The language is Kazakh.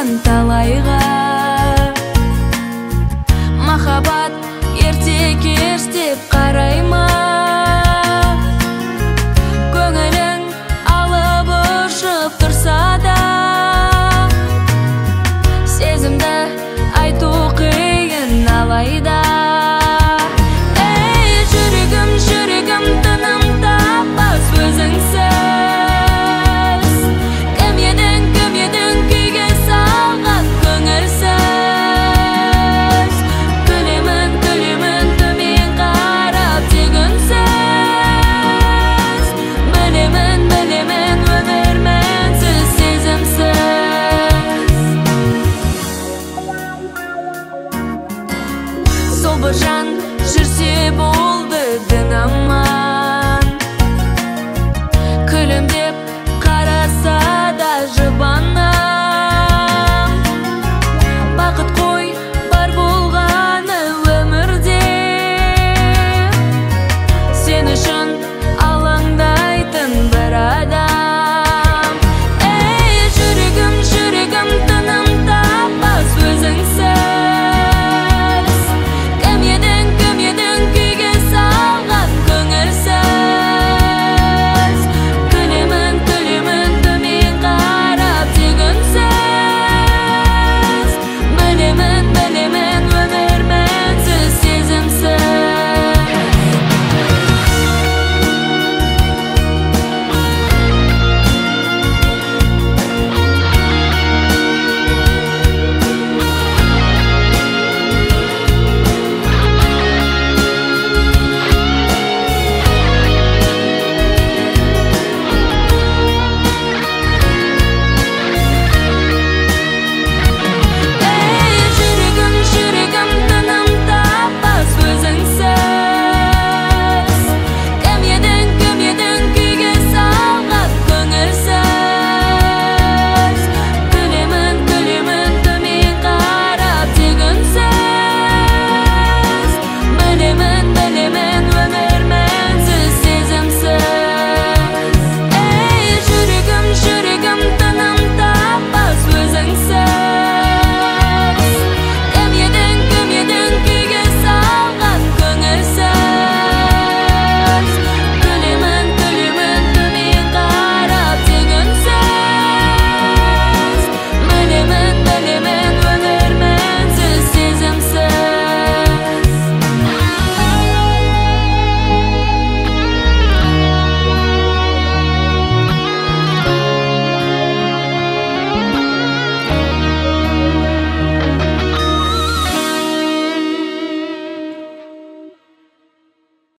қойған талайға. Махаббат ерте кеш деп қарай ма? Көңілің алып ұшып тұрса да, сезімді айту қиын алайда. Ей жүрегім, жүрегім, тыным таппас өзіңсіз. Кім едің күйге салған көңілсіз. Күлемін төмен қарап тек үнсіз. Білемін өмір мәнсіз, сезімсіз. Сол бір жан